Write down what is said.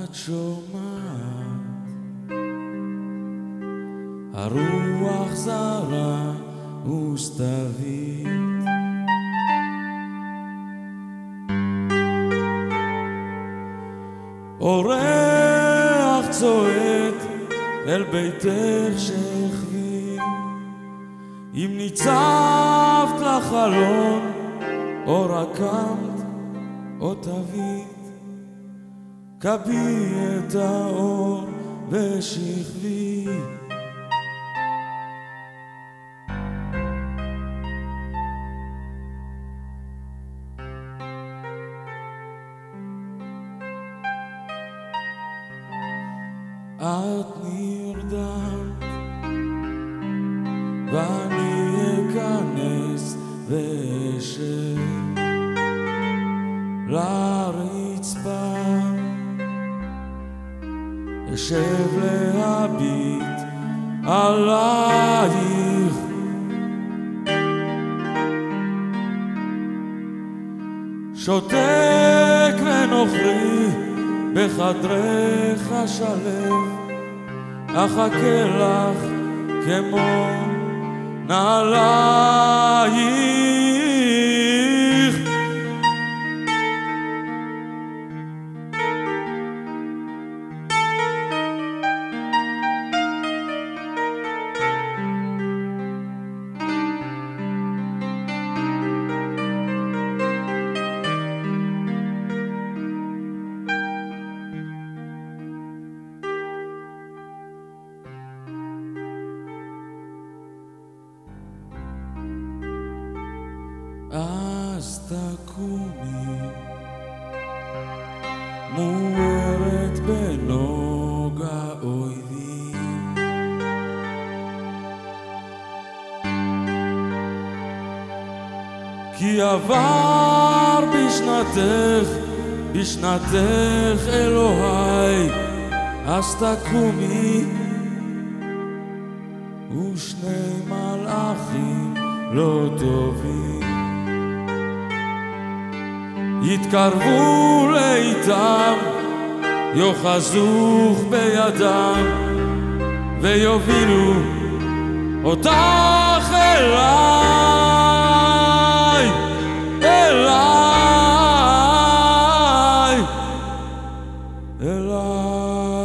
את שומעת, הרוח זרה וסתווית, אורח צועד אל ביתך שכבי, אם ניצבת לחלון או רקמת או תווית, קבי את האור ושכבי. את נרדמת ואני אכנס ואשב לרצפה, אשב להביט עלייך, שותק ונוכרי בחדרך השלב, אחכה לך כמו נעלייך. אז תקומי מוארת בנוגה אויבים, כי עבר בשנתך אלוהי, אז תקומי ושני מלאכים לא טובים יתקרבו לאיתם, יוחזוך בידם ויובילו אותך אליי, אליי, אליי.